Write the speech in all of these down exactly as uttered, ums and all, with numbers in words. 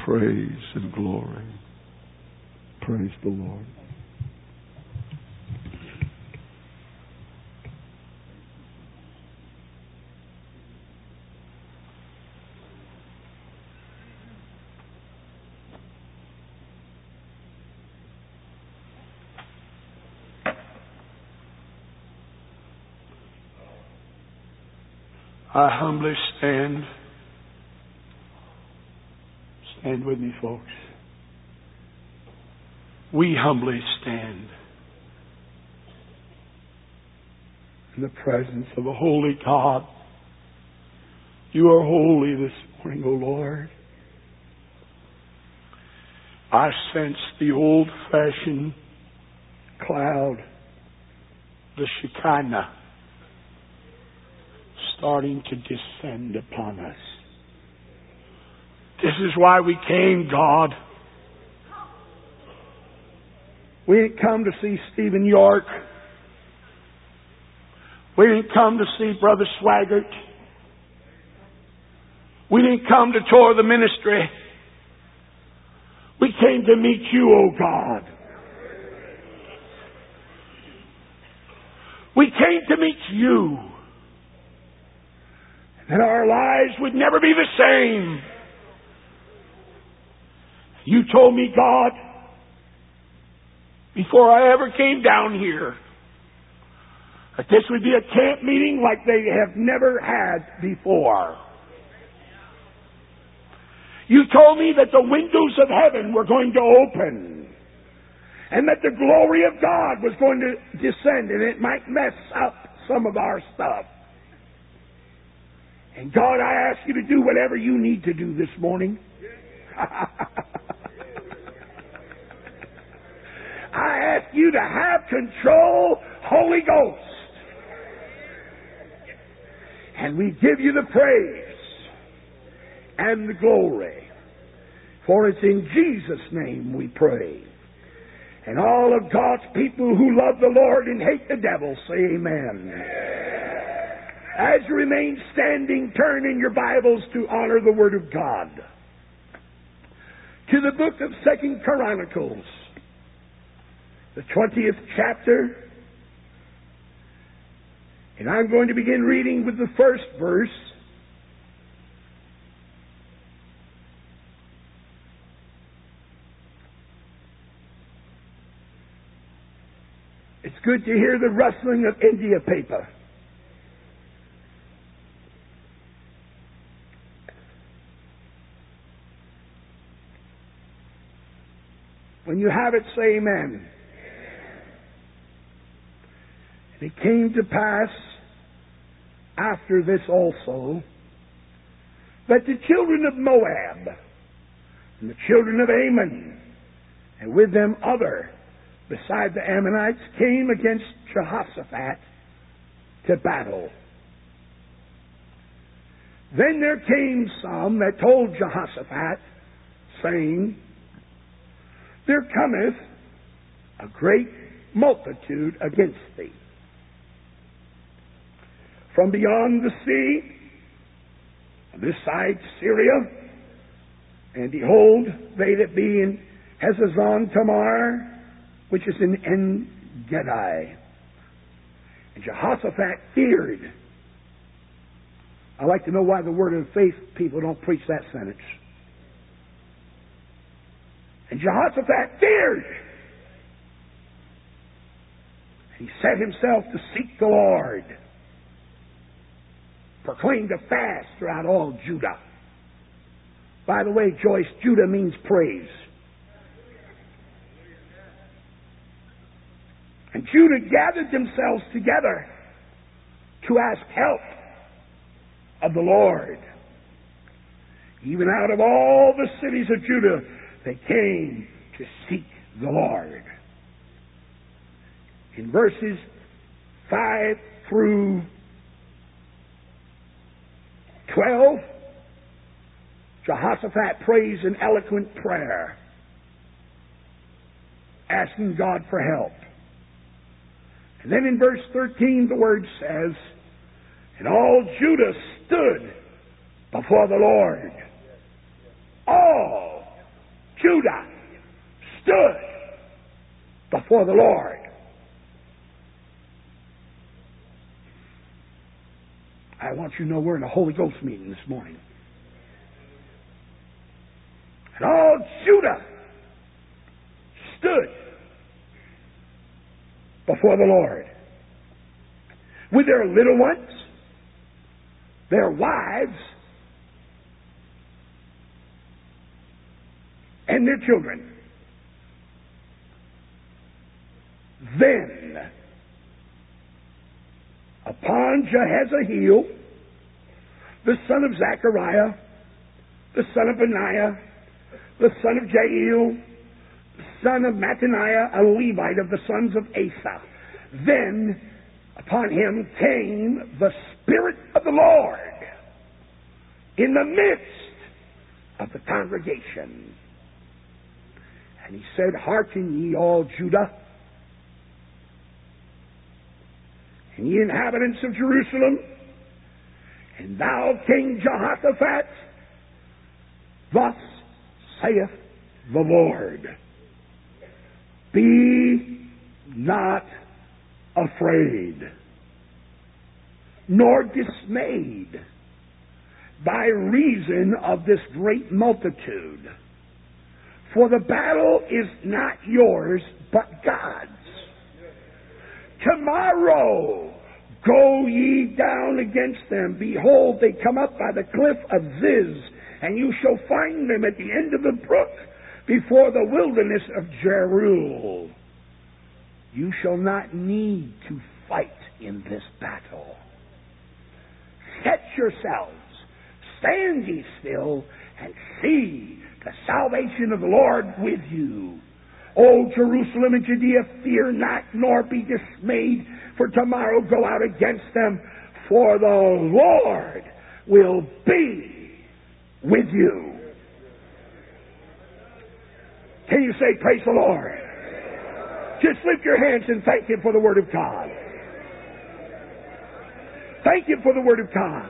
praise and glory. Praise the Lord. I humbly stand. Stand with me, folks. We humbly stand in the presence of a holy God. You are holy this morning, O Lord. I sense the old-fashioned cloud, the Shekinah, starting to descend upon us. This is why we came, God. We didn't come to see Stephen York. We didn't come to see Brother Swaggart. We didn't come to tour the ministry. We came to meet you, O God. We came to meet you. And our lives would never be the same. You told me, God, before I ever came down here, that this would be a camp meeting like they have never had before. You told me that the windows of heaven were going to open, and that the glory of God was going to descend, and it might mess up some of our stuff. And God, I ask you to do whatever you need to do this morning. I ask you to have control, Holy Ghost. And we give you the praise and the glory. For it's in Jesus' name we pray. And all of God's people who love the Lord and hate the devil say amen. As you remain standing, turn in your Bibles to honor the Word of God. To the book of Second Chronicles, the twentieth chapter. And I'm going to begin reading with the first verse. It's good to hear the rustling of India paper. When you have it, say amen. And it came to pass after this also that the children of Moab and the children of Ammon, and with them other beside the Ammonites, came against Jehoshaphat to battle. Then there came some that told Jehoshaphat, saying, There cometh a great multitude against thee from beyond the sea, on this side Syria, and behold, they that be in Hazazon Tamar, which is in En Gedi. And Jehoshaphat feared. I like to know why the Word of Faith people don't preach that sentence. And Jehoshaphat feared. He set himself to seek the Lord. Proclaimed a fast throughout all Judah. By the way, Joyce, Judah means praise. And Judah gathered themselves together to ask help of the Lord. Even out of all the cities of Judah, they came to seek the Lord. In verses five through twelve, Jehoshaphat prays an eloquent prayer, asking God for help. And then in verse thirteen, the word says, And all Judah stood before the Lord. All Judah stood before the Lord. I want you to know we're in a Holy Ghost meeting this morning. And all Judah stood before the Lord with their little ones, their wives, and their children. Then, upon Jehaziel, the son of Zechariah, the son of Benaiah, the son of Jael, the son of Mattaniah, a Levite of the sons of Asa, then upon him came the Spirit of the Lord in the midst of the congregation. And he said, Hearken ye all Judah, and ye inhabitants of Jerusalem, and thou King Jehoshaphat, thus saith the Lord, be not afraid, nor dismayed by reason of this great multitude. For the battle is not yours, but God's. Tomorrow go ye down against them. Behold, they come up by the cliff of Ziz, and you shall find them at the end of the brook, before the wilderness of Jeruel. You shall not need to fight in this battle. Set yourselves, stand ye still, and see the salvation of the Lord with you. O Jerusalem and Judea, fear not, nor be dismayed, for tomorrow go out against them, for the Lord will be with you. Can you say, praise the Lord? Just lift your hands and thank Him for the Word of God. Thank Him for the Word of God.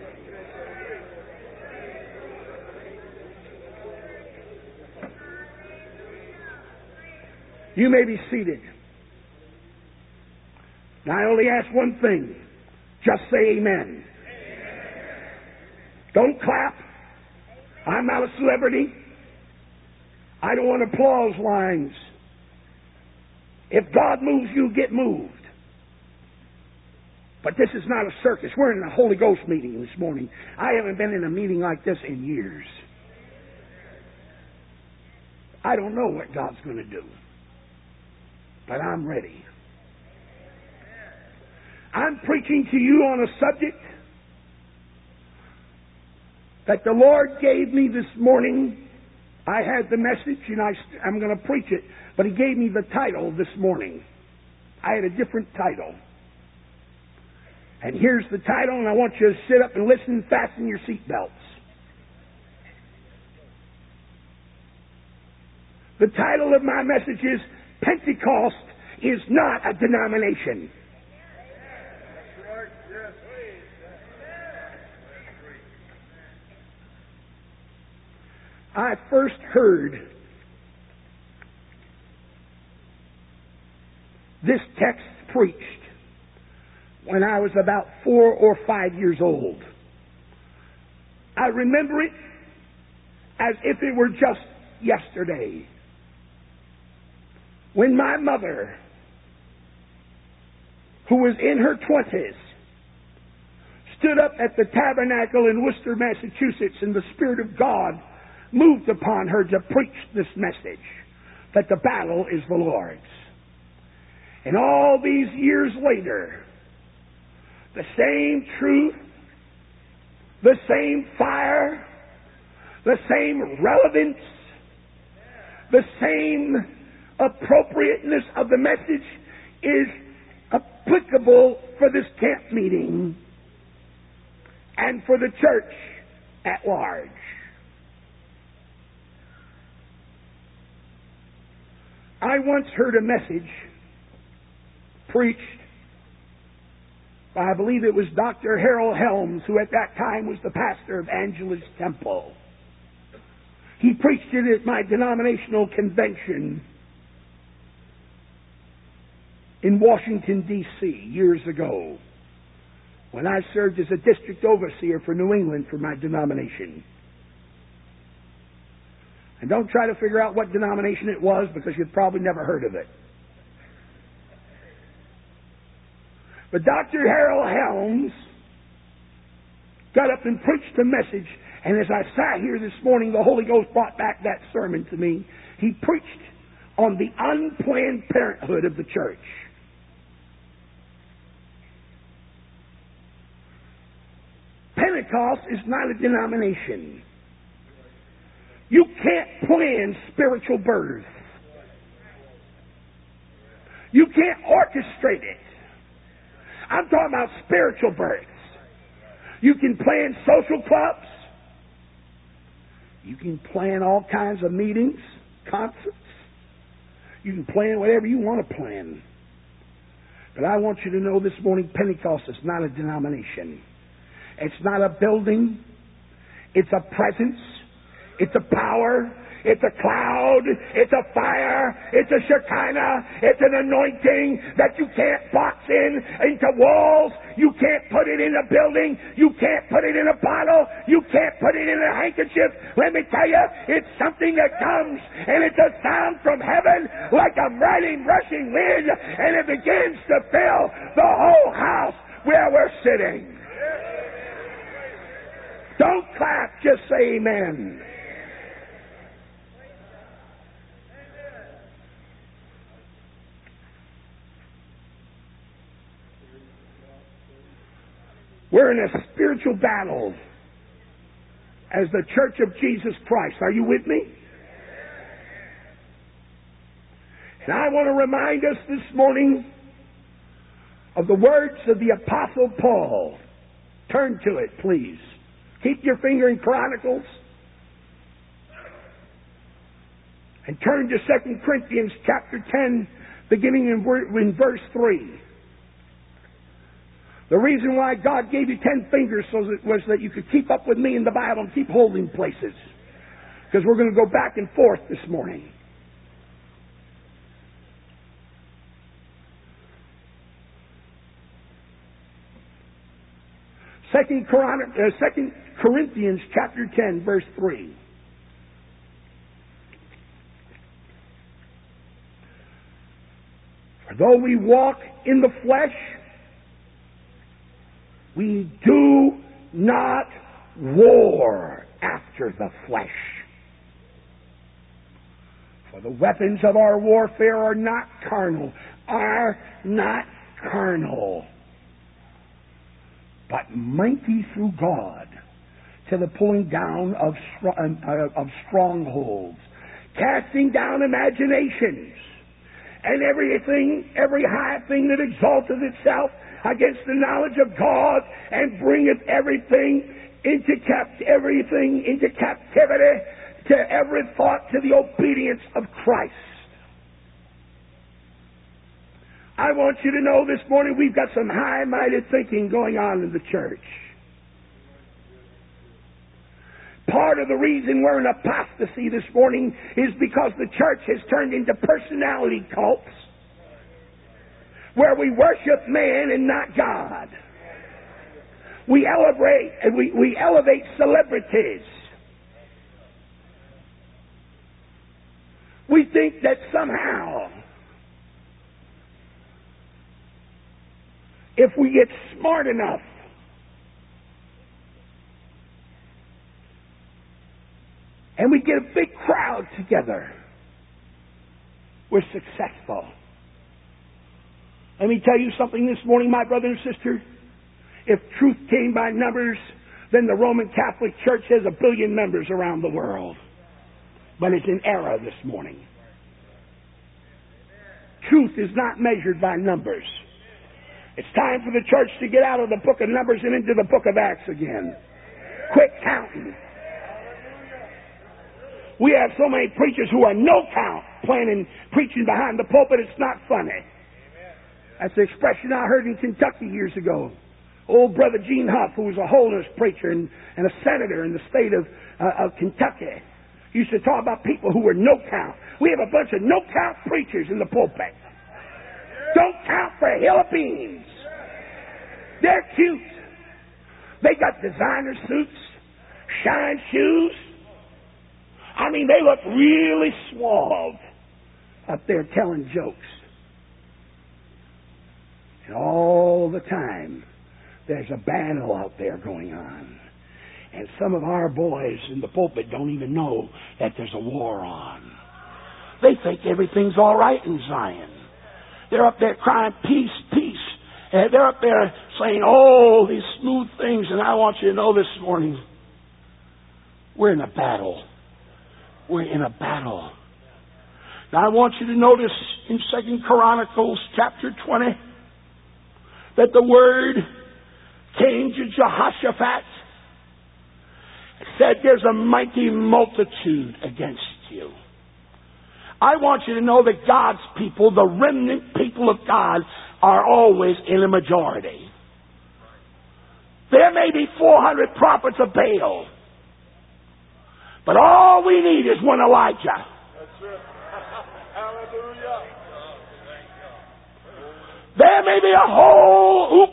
You may be seated. Now, I only ask one thing. Just say amen. Amen. Don't clap. I'm not a celebrity. I don't want applause lines. If God moves you, get moved. But this is not a circus. We're in a Holy Ghost meeting this morning. I haven't been in a meeting like this in years. I don't know what God's going to do. But I'm ready. I'm preaching to you on a subject that the Lord gave me this morning. I had the message and I, I'm going to preach it, but He gave me the title this morning. I had a different title. And here's the title, and I want you to sit up and listen and fasten your seatbelts. The title of my message is Pentecost is not a denomination. I first heard this text preached when I was about four or five years old. I remember it as if it were just yesterday, when my mother, who was in her twenties, stood up at the tabernacle in Worcester, Massachusetts, and the Spirit of God moved upon her to preach this message, that the battle is the Lord's. And all these years later, the same truth, the same fire, the same relevance, the same appropriateness of the message is applicable for this camp meeting and for the church at large. I once heard a message preached by, I believe it was Doctor Harold Helms, who at that time was the pastor of Angelus Temple. He preached it at my denominational convention in Washington, D C years ago, when I served as a district overseer for New England for my denomination. And don't try to figure out what denomination it was, because you've probably never heard of it. But Doctor Harold Helms got up and preached a message, and as I sat here this morning, the Holy Ghost brought back that sermon to me. He preached on the unplanned parenthood of the church. Pentecost is not a denomination. You can't plan spiritual birth. You can't orchestrate it. I'm talking about spiritual births. You can plan social clubs. You can plan all kinds of meetings, concerts. You can plan whatever you want to plan. But I want you to know this morning, Pentecost is not a denomination. It's not a building. It's a presence. It's a power. It's a cloud. It's a fire. It's a Shekinah. It's an anointing that you can't box in into walls. You can't put it in a building. You can't put it in a bottle. You can't put it in a handkerchief. Let me tell you, it's something that comes, and it's a sound from heaven like a mighty rushing wind, and it begins to fill the whole house where we're sitting. Don't clap, just say amen. We're in a spiritual battle as the Church of Jesus Christ. Are you with me? And I want to remind us this morning of the words of the Apostle Paul. Turn to it, please. Keep your finger in Chronicles. And turn to Second Corinthians chapter ten, beginning in, in verse three. The reason why God gave you ten fingers was that you could keep up with me in the Bible and keep holding places. Because we're going to go back and forth this morning. Second Corinthians chapter ten, verse three. For though we walk in the flesh, we do not war after the flesh. For the weapons of our warfare are not carnal, are not carnal, but mighty through God to the pulling down of, uh, of strongholds, casting down imaginations, and everything, every high thing that exalteth itself against the knowledge of God, and bringeth everything into capt everything into captivity to every thought to the obedience of Christ. I want you to know this morning we've got some high-minded thinking going on in the church. Part of the reason we're in apostasy this morning is because the church has turned into personality cults, where we worship man and not God. We elevate and we, we elevate celebrities. We think that somehow, if we get smart enough, and we get a big crowd together, we're successful. Let me tell you something this morning, my brother and sister. If truth came by numbers, then the Roman Catholic Church has a billion members around the world. But it's in error this morning. Truth is not measured by numbers. It's time for the church to get out of the book of Numbers and into the book of Acts again. Quit counting. We have so many preachers who are no count, planning, preaching behind the pulpit. It's not funny. That's the expression I heard in Kentucky years ago. Old brother Gene Huff, who was a holiness preacher and, and a senator in the state of, uh, of Kentucky, used to talk about people who were no count. We have a bunch of no count preachers in the pulpit. Don't count for a hill of beans. They're cute. They got designer suits, shine shoes. I mean, they look really suave up there telling jokes. And all the time, there's a battle out there going on. And some of our boys in the pulpit don't even know that there's a war on. They think everything's all right in Zion. They're up there crying, peace, peace. And they're up there saying, oh, these smooth things. And I want you to know this morning, we're in a battle. We're in a battle. Now I want you to notice in Second Chronicles chapter twenty that the word came to Jehoshaphat and said, there's a mighty multitude against you. I want you to know that God's people, the remnant people of God, are always in a majority. There may be four hundred prophets of Baal, but all we need is one Elijah. That's it. Hallelujah. There may be a whole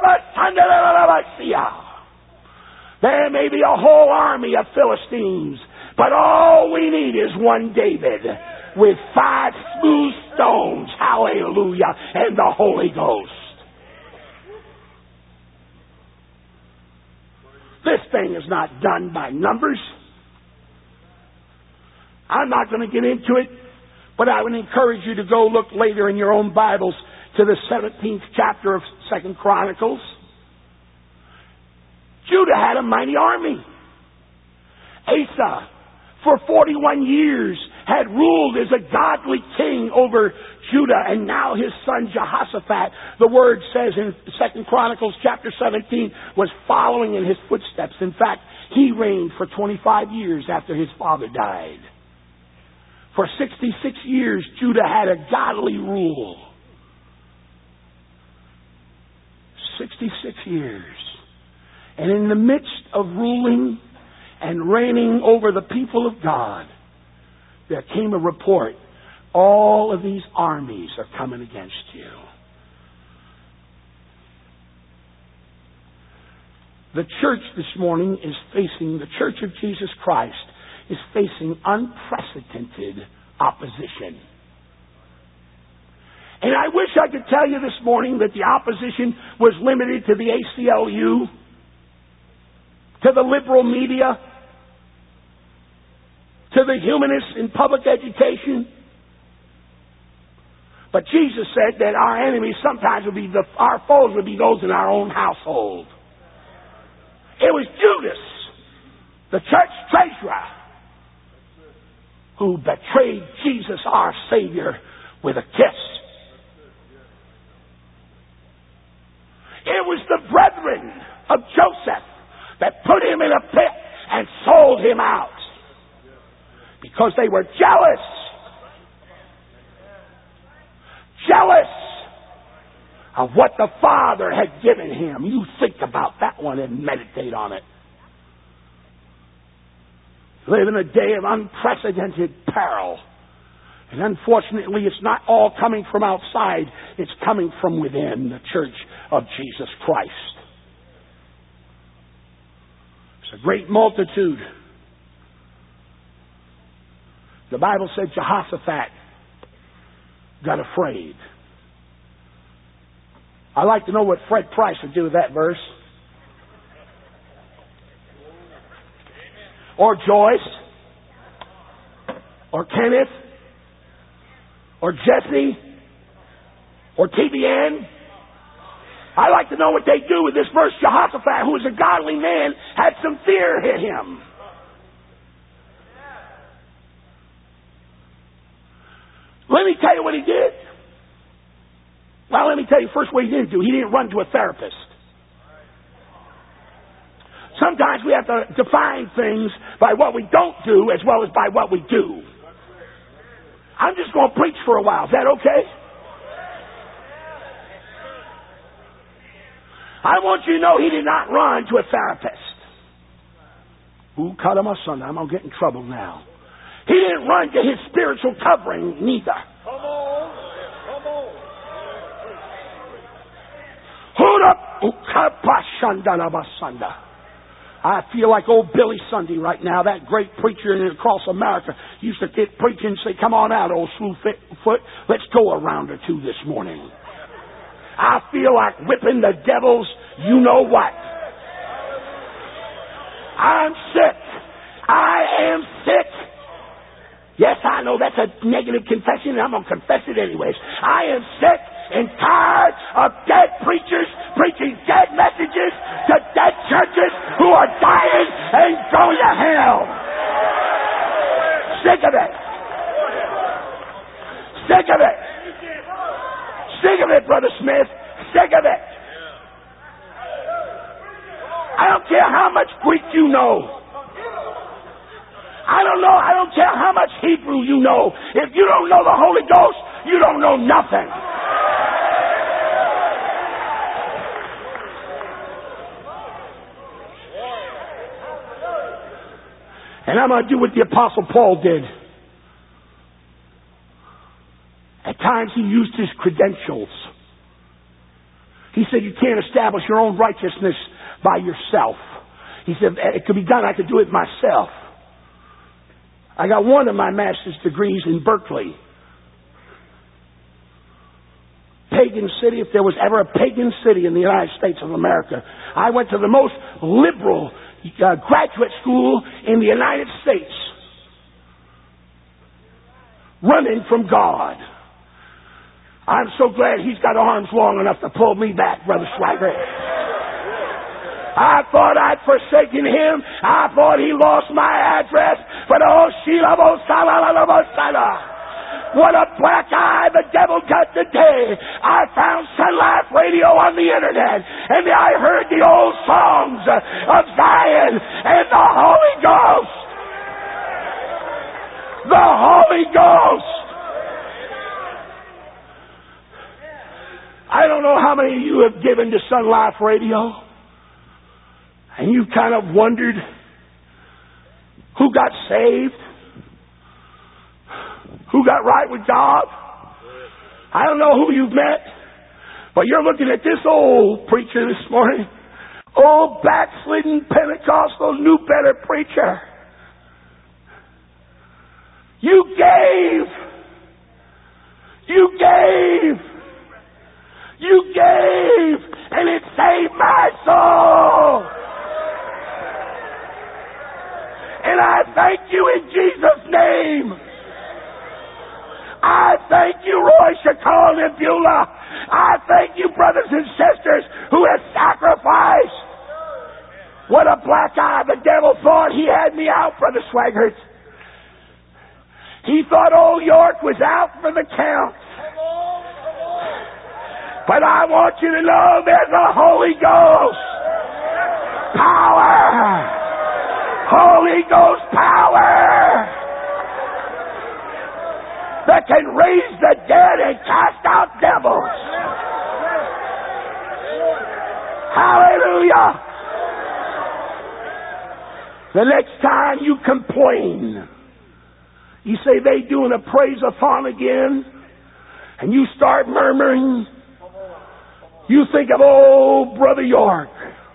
There may be a whole army of Philistines, but all we need is one David with five smooth stones, hallelujah, and the Holy Ghost. This thing is not done by numbers. I'm not going to get into it, but I would encourage you to go look later in your own Bibles to the seventeenth chapter of Second Chronicles. Judah had a mighty army. Asa, for forty-one years, had ruled as a godly king over Judah, and now his son Jehoshaphat, the word says in Second Chronicles chapter seventeen, was following in his footsteps. In fact, he reigned for twenty-five years after his father died. For sixty-six years, Judah had a godly rule. sixty-six years. And in the midst of ruling and reigning over the people of God, there came a report. All of these armies are coming against you. The church this morning is facing, the Church of Jesus Christ is facing unprecedented opposition. And I wish I could tell you this morning that the opposition was limited to the A C L U, to the liberal media, to the humanists in public education. But Jesus said that our enemies sometimes would be, the, our foes would be those in our own household. It was Judas, the church treasurer, who betrayed Jesus, our Savior, with a kiss. It was the brethren of Joseph that put him in a pit and sold him out because they were jealous. Jealous of what the Father had given him. You think about that one and meditate on it. We live in a day of unprecedented peril. And unfortunately, it's not all coming from outside. It's coming from within the Church of Jesus Christ. It's a great multitude. The Bible said Jehoshaphat got afraid. I'd like to know what Fred Price would do with that verse. Or Joyce. Or Kenneth. Or Jesse. Or T B N. I'd like to know what they do with this verse. Jehoshaphat, who was a godly man, had some fear hit him. Let me tell you what he did. Well, let me tell you first what he didn't do. He didn't run to a therapist. Sometimes we have to define things by what we don't do as well as by what we do. I'm just going to preach for a while. Is that okay? I want you to know he did not run to a therapist. Ooh, cut him my son. I'm going to get in trouble now. He didn't run to his spiritual covering neither. Come on. Come on. Hold up. I feel like old Billy Sunday right now, that great preacher across America used to get preaching and say, come on out, old Slewfoot, let's go a round or two this morning. I feel like whipping the devil's you know what. I'm sick. I am sick. Yes, I know that's a negative confession, and I'm going to confess it anyways. I am sick and tired of dead preachers preaching dead messages to dead churches who are dying and going to hell. Sick of it. Sick of it. Sick of it, Brother Smith. Sick of it. I don't care how much Greek you know. I don't know. I don't care how much Hebrew you know. If you don't know the Holy Ghost, you don't know nothing. And I'm going to do what the Apostle Paul did. At times he used his credentials. He said, you can't establish your own righteousness by yourself. He said, it could be done. I could do it myself. I got one of my master's degrees in Berkeley. Pagan city, if there was ever a pagan city in the United States of America. I went to the most liberal uh, graduate school in the United States. Running from God. I'm so glad he's got arms long enough to pull me back, Brother Swagger. I thought I'd forsaken him. I thought he lost my address. But oh, Sheila, what a black eye the devil got today. I found Sun Life Radio on the internet, and I heard the old songs of Zion and the Holy Ghost. The Holy Ghost. I don't know how many of you have given to Sun Life Radio. And you kind of wondered who got saved, who got right with God. I don't know who you've met, but you're looking at this old preacher this morning, old backslidden Pentecostal new better preacher. You gave. You gave. You gave, and it saved my soul. And I thank you in Jesus' name. I thank you, Roy Chacon and Beulah. I thank you, brothers and sisters, who have sacrificed. What a black eye. The devil thought he had me out, Brother Swaggart. He thought old York was out for the count. But I want you to know there's a Holy Ghost power. Holy Ghost power that can raise the dead and cast out devils. Hallelujah. The next time you complain, you say they doing a praise-a-thon again, and you start murmuring, you think of old Brother York.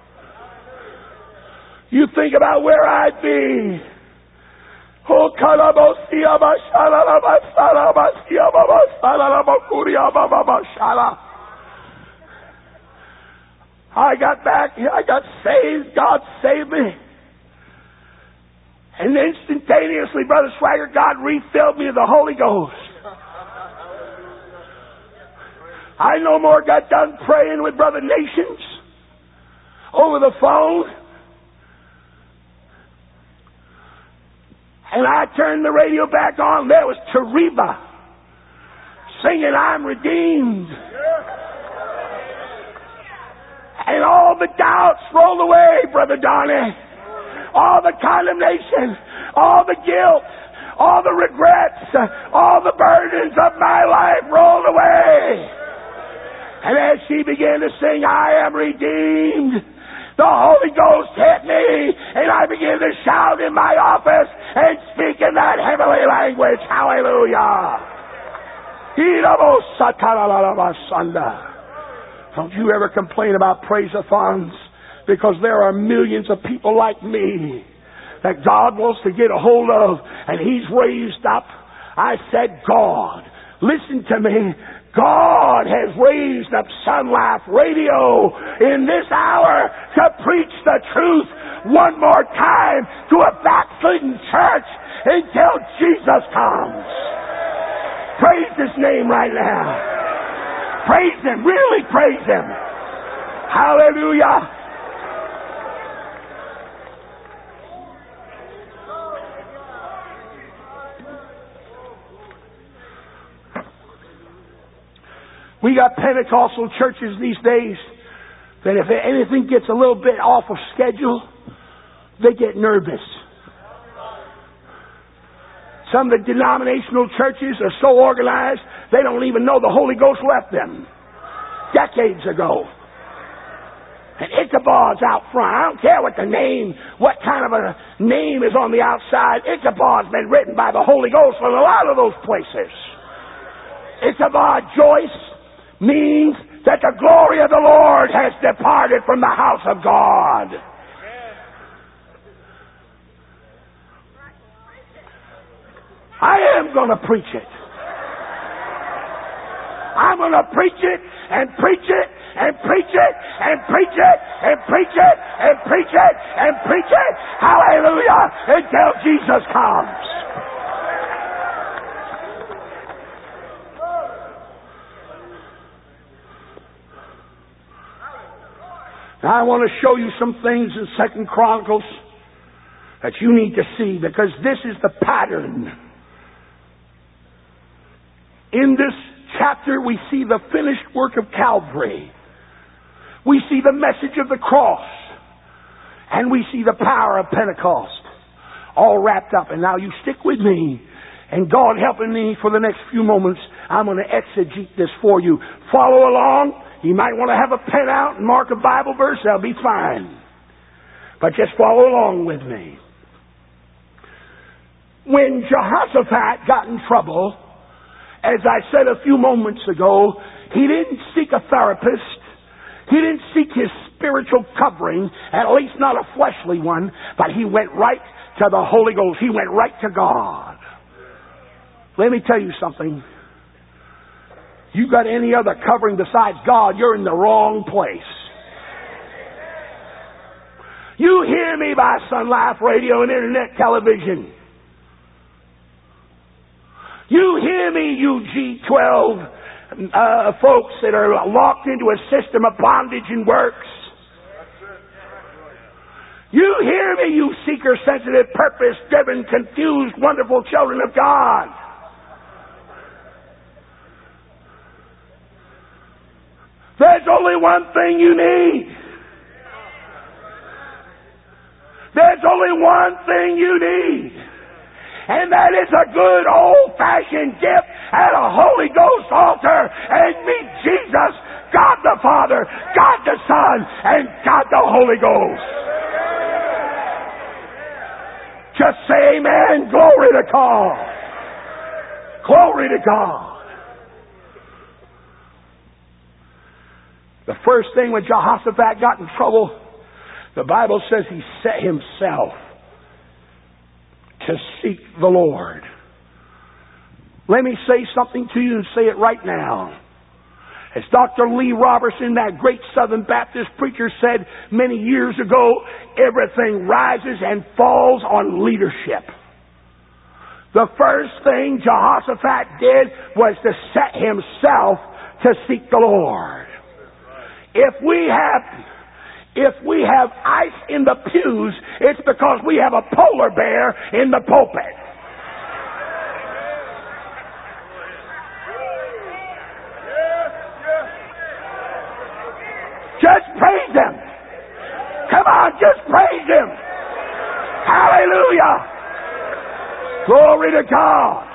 You think about where I'd be. Oh, I got back, I got saved, God saved me. And instantaneously, Brother Swagger, God refilled me of the Holy Ghost. I no more got done praying with Brother Nations over the phone. And I turned the radio back on. There was Tereba singing, I'm redeemed. And all the doubts rolled away, Brother Donnie. All the condemnation, all the guilt, all the regrets, all the burdens of my life rolled away. And as she began to sing, I am redeemed, the Holy Ghost hit me, and I began to shout in my office and speak in that heavenly Hallelujah. Don't you ever complain about praise-a-thons, because there are millions of people like me that God wants to get a hold of, and He's raised up. I said, God, listen to me. God has raised up Sun Life Radio in this hour to preach the truth one more time to a backslidden church until Jesus comes. Praise His name right now. Praise Him. Really praise Him. Hallelujah. We got Pentecostal churches these days that if anything gets a little bit off of schedule, they get nervous. Some of the denominational churches are so organized, they don't even know the Holy Ghost left them decades ago. And Ichabod's out front. I don't care what the name, what kind of a name is on the outside. Ichabod's been written by the Holy Ghost in a lot of those places. Ichabod Joyce means that the glory of the Lord has departed from the house of God. I am going to preach it. I'm going to preach it and preach it and preach it and preach it and preach it and preach it and preach it. Hallelujah. Until Jesus comes. Now I want to show you some things in Second Chronicles that you need to see, because this is the pattern. In this chapter we see the finished work of Calvary. We see the message of the cross. And we see the power of Pentecost. All wrapped up. And now you stick with me. And God helping me for the next few moments, I'm going to exegete this for you. Follow along. You might want to have a pen out and mark a Bible verse. That'll be fine. But just follow along with me. When Jehoshaphat got in trouble, as I said a few moments ago, he didn't seek a therapist. He didn't seek his spiritual covering, at least not a fleshly one, but he went right to the Holy Ghost. He went right to God. Let me tell you something. You got any other covering besides God, you're in the wrong place. You hear me by Sun Life Radio and Internet television. You hear me, you G twelve uh, folks that are locked into a system of bondage and works. You hear me, you seeker-sensitive, purpose-driven, confused, wonderful children of God. There's only one thing you need. There's only one thing you need. And that is a good old-fashioned gift at a Holy Ghost altar and meet Jesus, God the Father, God the Son, and God the Holy Ghost. Just say amen. Glory to God. Glory to God. The first thing when Jehoshaphat got in trouble, the Bible says he set himself to seek the Lord. Let me say something to you and say it right now. As Doctor Lee Robertson, that great Southern Baptist preacher, said many years ago, everything rises and falls on leadership. The first thing Jehoshaphat did was to set himself to seek the Lord. If we have, if we have ice in the pews, it's because we have a polar bear in the pulpit. Just praise Him. Come on, just praise Him. Hallelujah. Glory to God.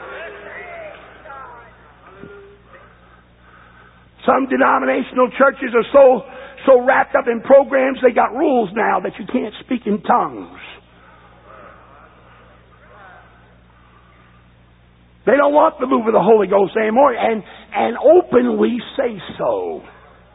Some denominational churches are so so wrapped up in programs, they got rules now that you can't speak in tongues. They don't want the move of the Holy Ghost anymore, and, and openly say so.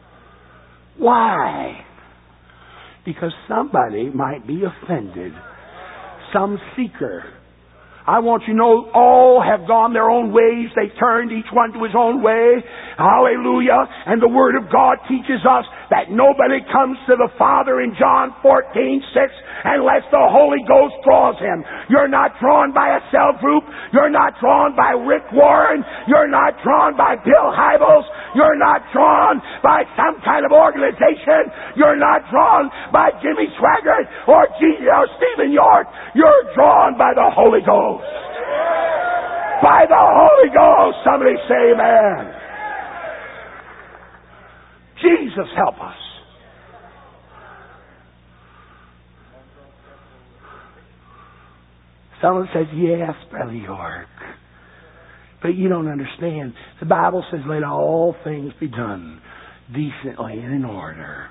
Why? Because somebody might be offended. Some seeker. I want you to know all have gone their own ways. They turned each one to his own way. Hallelujah. And the Word of God teaches us that nobody comes to the Father in John fourteen six unless the Holy Ghost draws him. You're not drawn by a cell group. You're not drawn by Rick Warren. You're not drawn by Bill Hybels. You're not drawn by some kind of organization. You're not drawn by Jimmy Swaggart or, G- or Stephen York. You're drawn by the Holy Ghost. By the Holy Ghost. Somebody say amen. Jesus help us. Someone says, yes, Brother York. But you don't understand. The Bible says, let all things be done decently and in order.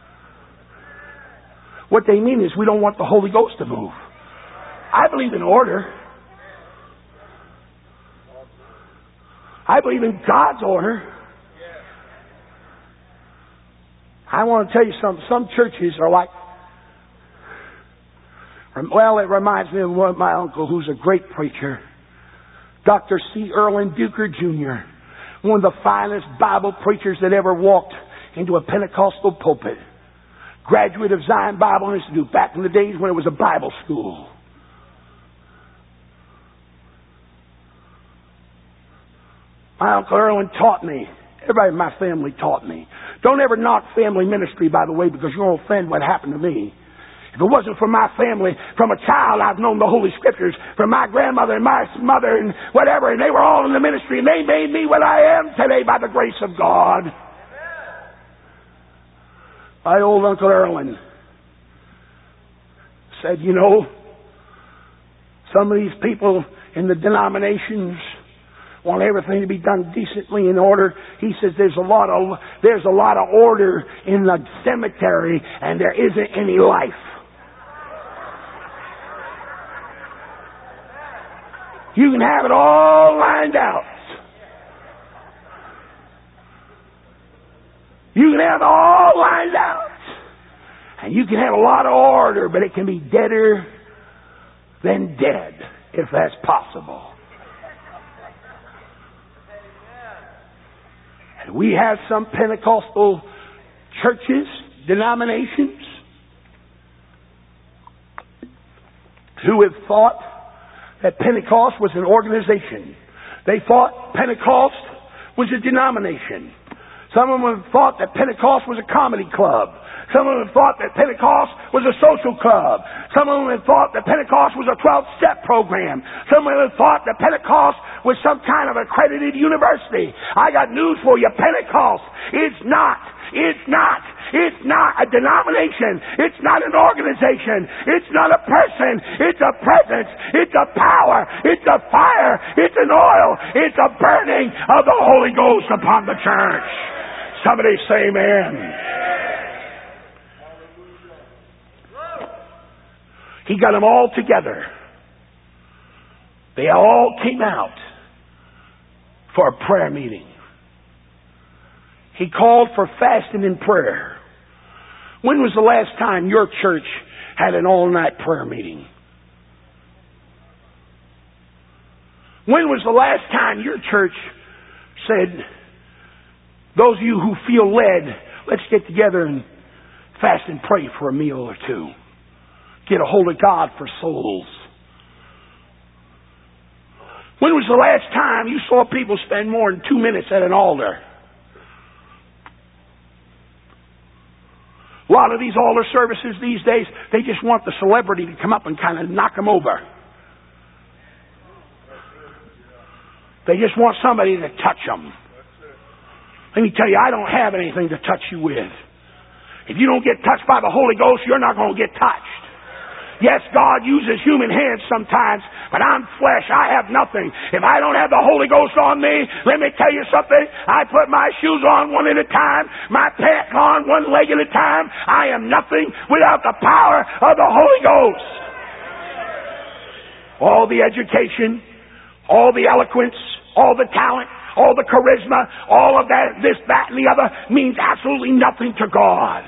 What they mean is we don't want the Holy Ghost to move. I believe in order. I believe in God's order. I want to tell you something. Some churches are like, well, it reminds me of one of my uncle who's a great preacher. Doctor C. Erwin Bucher Junior One of the finest Bible preachers that ever walked into a Pentecostal pulpit. Graduate of Zion Bible Institute back in the days when it was a Bible school. My Uncle Erwin taught me. Everybody in my family taught me. Don't ever knock family ministry, by the way, because you're going to offend what happened to me. If it wasn't for my family, from a child I've known the Holy Scriptures, from my grandmother and my mother and whatever, and they were all in the ministry, and they made me what I am today by the grace of God. My old Uncle Erwin said, you know, some of these people in the denominations want everything to be done decently in order. He says there's a lot of there's a lot of order in the cemetery and there isn't any life. You can have it all lined out. You can have it all lined out. And you can have a lot of order, but it can be deader than dead, if that's possible. And we have some Pentecostal churches, denominations, who have thought that Pentecost was an organization. They thought Pentecost was a denomination. Some of them thought that Pentecost was a comedy club. Some of them thought that Pentecost was a social club. Some of them thought that Pentecost was a twelve-step program. Some of them thought that Pentecost was some kind of accredited university. I got news for you. Pentecost is not. It's not. It's not a denomination. It's not an organization. It's not a person. It's a presence. It's a power. It's a fire. It's an oil. It's a burning of the Holy Ghost upon the church. Somebody say amen. He got them all together. They all came out for a prayer meeting. He called for fasting and prayer. When was the last time your church had an all-night prayer meeting? When was the last time your church said, those of you who feel led, let's get together and fast and pray for a meal or two. Get a hold of God for souls. When was the last time you saw people spend more than two minutes at an altar? A lot of these altar services these days, they just want the celebrity to come up and kind of knock them over. They just want somebody to touch them. Let me tell you, I don't have anything to touch you with. If you don't get touched by the Holy Ghost, you're not going to get touched. Yes, God uses human hands sometimes, but I'm flesh. I have nothing. If I don't have the Holy Ghost on me, let me tell you something. I put my shoes on one at a time, my pants on one leg at a time. I am nothing without the power of the Holy Ghost. All the education, all the eloquence, all the talent, all the charisma, all of that, this, that, and the other means absolutely nothing to God.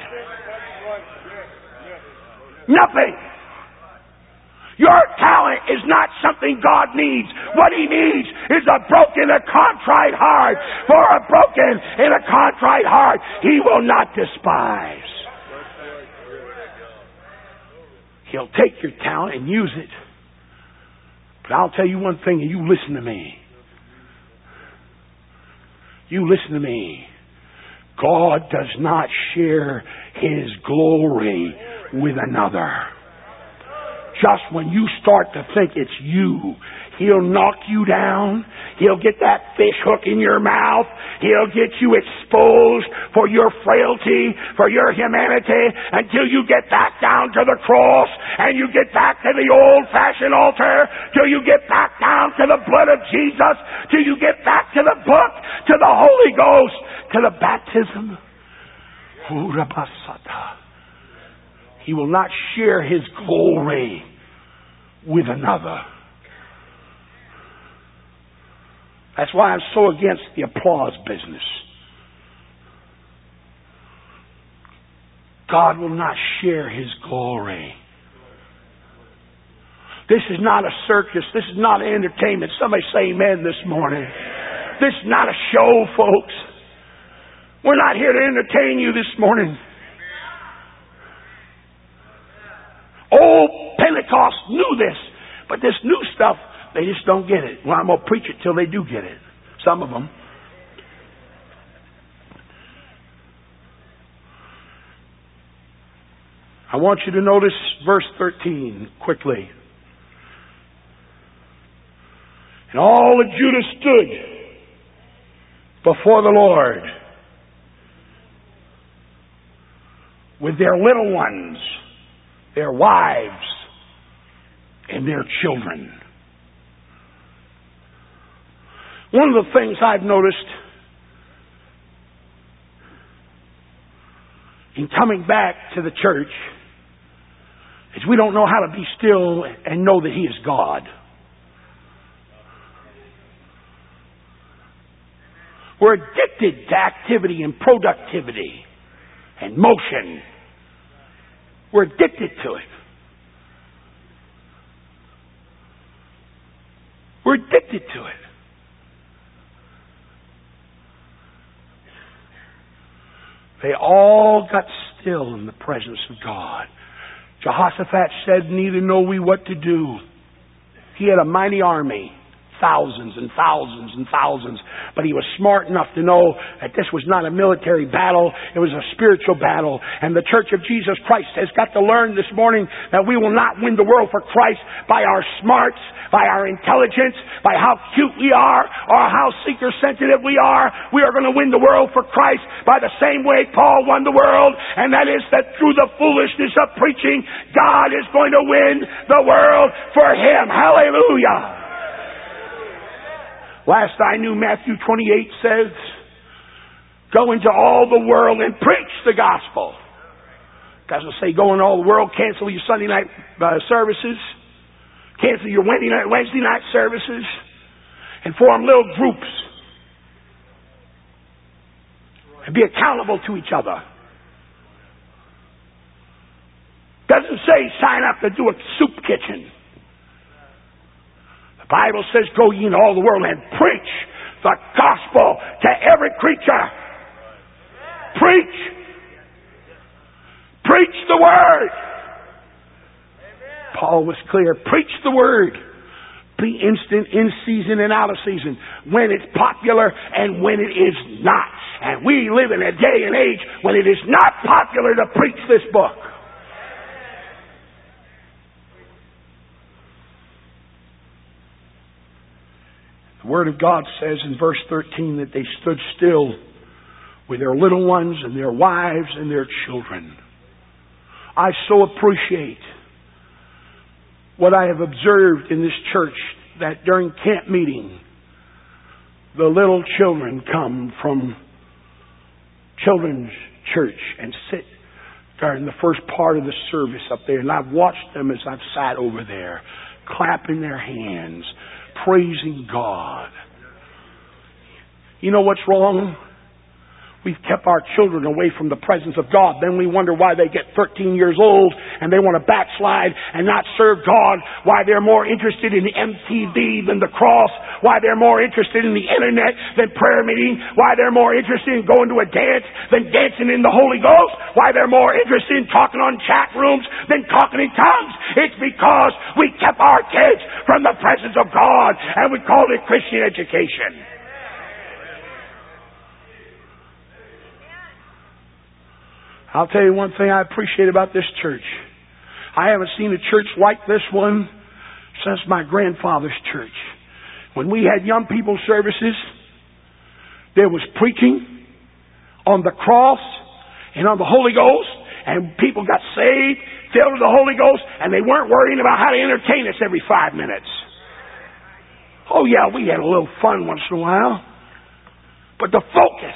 Nothing. Your talent is not something God needs. What He needs is a broken, a contrite heart. For a broken and a contrite heart He will not despise. He'll take your talent and use it. But I'll tell you one thing, and you listen to me. You listen to me. God does not share His glory with another. Just when you start to think it's you, He'll knock you down. He'll get that fish hook in your mouth. He'll get you exposed for your frailty, for your humanity, until you get back down to the cross and you get back to the old-fashioned altar, till you get back down to the blood of Jesus, till you get back to the book, to the Holy Ghost, to the baptism. He will not share His glory with another. That's why I'm so against the applause business. God will not share His glory. This is not a circus. This is not an entertainment. Somebody say amen this morning. This is not a show, folks. We're not here to entertain you this morning. Old Pentecost knew this, but this new stuff, they just don't get it. Well, I'm going to preach it till they do get it. Some of them. I want you to notice verse thirteen quickly. And all of Judah stood before the Lord with their little ones, their wives, and their children. One of the things I've noticed in coming back to the church is we don't know how to be still and know that He is God. We're addicted to activity and productivity and motion. We're addicted to it. We're addicted to it. They all got still in the presence of God. Jehoshaphat said, neither know we what to do. He had a mighty army. Thousands and thousands and thousands. But he was smart enough to know that this was not a military battle. It was a spiritual battle. And the Church of Jesus Christ has got to learn this morning that we will not win the world for Christ by our smarts, by our intelligence, by how cute we are, or how seeker-sensitive we are. We are going to win the world for Christ by the same way Paul won the world. And that is that through the foolishness of preaching, God is going to win the world for Him. Hallelujah. Last I knew, Matthew twenty-eight says, go into all the world and preach the gospel. Doesn't say go into all the world, cancel your Sunday night uh, services, cancel your Wednesday night, Wednesday night services, and form little groups. And be accountable to each other. Doesn't say sign up to do a soup kitchen. The Bible says, go ye into all the world and preach the gospel to every creature. Preach. Preach the word. Paul was clear. Preach the word. Be instant, in season and out of season. When it's popular and when it is not. And we live in a day and age when it is not popular to preach this book. The Word of God says in verse thirteen that they stood still with their little ones and their wives and their children. I so appreciate what I have observed in this church, that during camp meeting, the little children come from children's church and sit during the first part of the service up there. And I've watched them as I've sat over there, clapping their hands, praising God. You know what's wrong? We've kept our children away from the presence of God. Then we wonder why they get thirteen years old and they want to backslide and not serve God. Why they're more interested in M T V than the cross. Why they're more interested in the internet than prayer meeting. Why they're more interested in going to a dance than dancing in the Holy Ghost. Why they're more interested in talking on chat rooms than talking in tongues. It's because we kept our kids from the presence of God and we called it Christian education. I'll tell you one thing I appreciate about this church. I haven't seen a church like this one since my grandfather's church. When we had young people services, there was preaching on the cross and on the Holy Ghost, and people got saved, filled with the Holy Ghost, and they weren't worrying about how to entertain us every five minutes. Oh yeah, we had a little fun once in a while, but the focus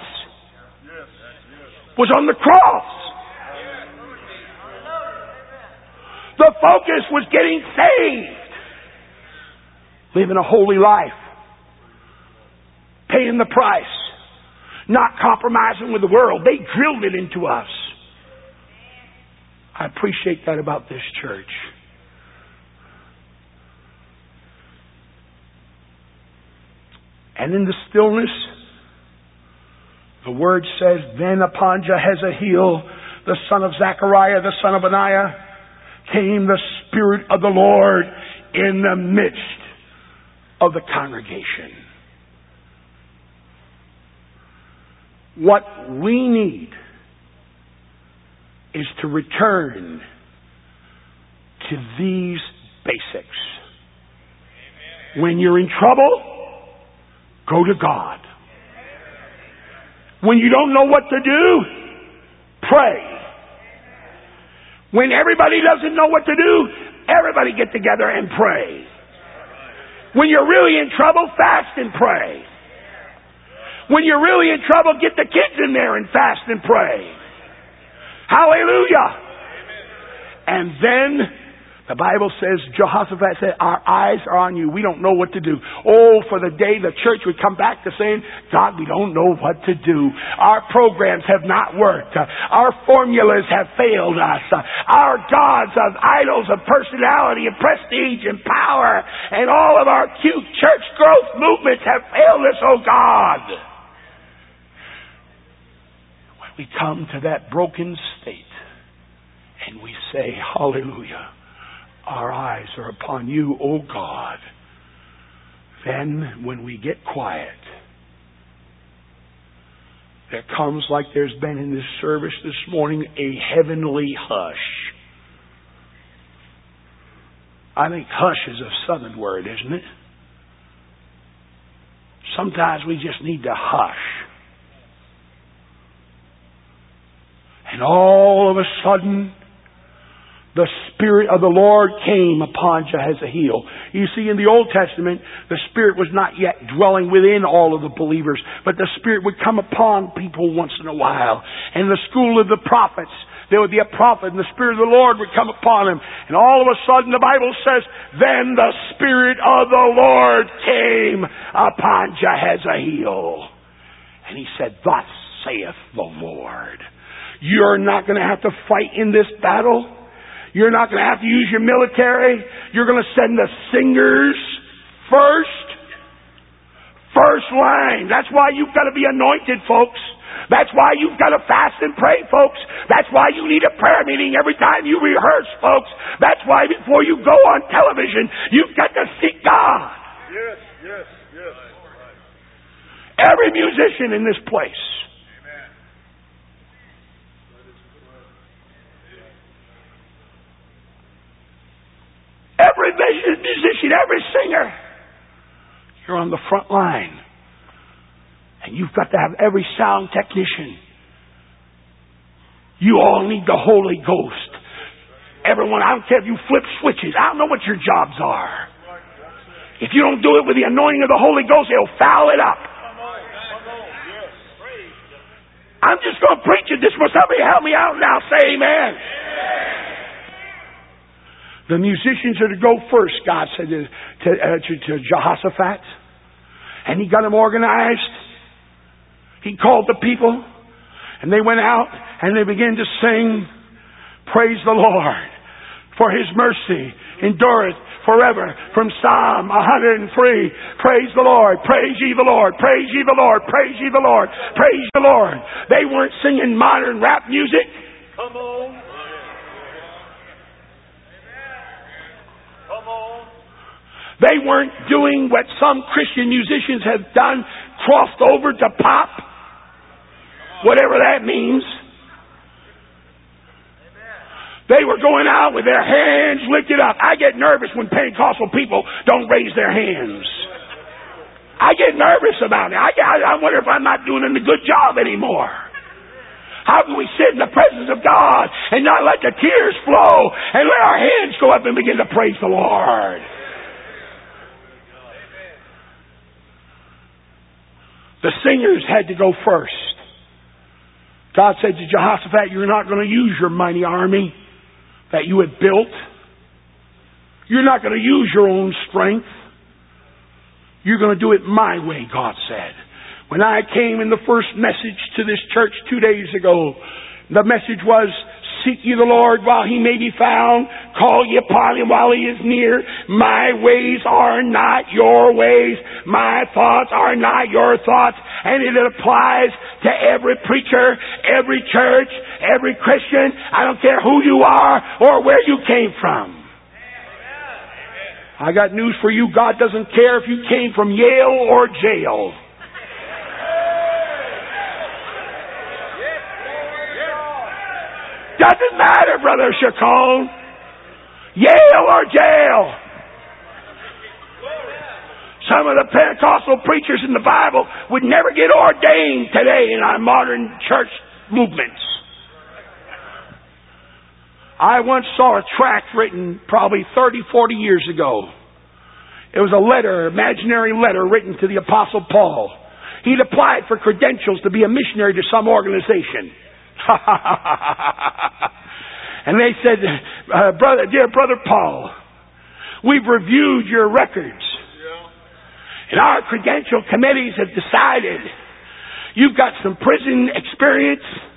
was on the cross. The focus was getting saved, living a holy life, paying the price, not compromising with the world. They drilled it into us. I appreciate that about this church. And in the stillness, the Word says, then upon Jehaziel, the son of Zechariah, the son of Ananiah, came the Spirit of the Lord in the midst of the congregation. What we need is to return to these basics. When you're in trouble, go to God. When you don't know what to do, pray. When everybody doesn't know what to do, everybody get together and pray. When you're really in trouble, fast and pray. When you're really in trouble, get the kids in there and fast and pray. Hallelujah. And then the Bible says, Jehoshaphat said, our eyes are on you. We don't know what to do. Oh, for the day the church would come back to saying, God, we don't know what to do. Our programs have not worked. Our formulas have failed us. Our gods of idols of personality and prestige and power and all of our cute church growth movements have failed us, oh God. When we come to that broken state and we say, hallelujah, our eyes are upon you, O God. Then, when we get quiet, there comes, like there's been in this service this morning, a heavenly hush. I think hush is a southern word, isn't it? Sometimes we just need to hush. And all of a sudden, the Spirit of the Lord came upon Jehaziel. You see, in the Old Testament, the Spirit was not yet dwelling within all of the believers, but the Spirit would come upon people once in a while. And in the school of the prophets, there would be a prophet, and the Spirit of the Lord would come upon him. And all of a sudden, the Bible says, then the Spirit of the Lord came upon Jehaziel. And he said, thus saith the Lord. You're not going to have to fight in this battle. You're not going to have to use your military. You're going to send the singers first. First line. That's why you've got to be anointed, folks. That's why you've got to fast and pray, folks. That's why you need a prayer meeting every time you rehearse, folks. That's why before you go on television, you've got to seek God. Yes, yes, yes. Every musician in this place. Every musician, every singer, you're on the front line. And you've got to have every sound technician. You all need the Holy Ghost. Everyone, I don't care if you flip switches. I don't know what your jobs are. If you don't do it with the anointing of the Holy Ghost, it'll foul it up. I'm just going to preach it. This must somebody help me out now. Say amen. The musicians are to go first, God said to, to, uh, to, to Jehoshaphat. And he got them organized. He called the people. And they went out and they began to sing, praise the Lord, for His mercy endureth forever. From Psalm one hundred three, praise the Lord, praise ye the Lord, praise ye the Lord, praise ye the Lord, praise the Lord. They weren't singing modern rap music. Come on. Come on. They weren't doing what some Christian musicians have done, crossed over to pop, whatever that means. They were going out with their hands lifted up. I get nervous when Pentecostal people don't raise their hands. I get nervous about it. I, I, I wonder if I'm not doing a good job anymore. How can we sit in the presence of God and not let the tears flow and let our hands go up and begin to praise the Lord? The singers had to go first. God said to Jehoshaphat, you're not going to use your mighty army that you had built. You're not going to use your own strength. You're going to do it my way, God said. When I came in the first message to this church two days ago, the message was, seek ye the Lord while He may be found. Call ye upon Him while He is near. My ways are not your ways. My thoughts are not your thoughts. And it applies to every preacher, every church, every Christian. I don't care who you are or where you came from. I got news for you. God doesn't care if you came from Yale or jail. Doesn't matter, Brother Chacon. Yale or jail. Some of the Pentecostal preachers in the Bible would never get ordained today in our modern church movements. I once saw a tract written probably thirty, forty years ago. It was a letter, imaginary letter written to the Apostle Paul. He'd applied for credentials to be a missionary to some organization. And they said, uh, brother, dear Brother Paul, we've reviewed your records. And our credential committees have decided you've got some prison experience.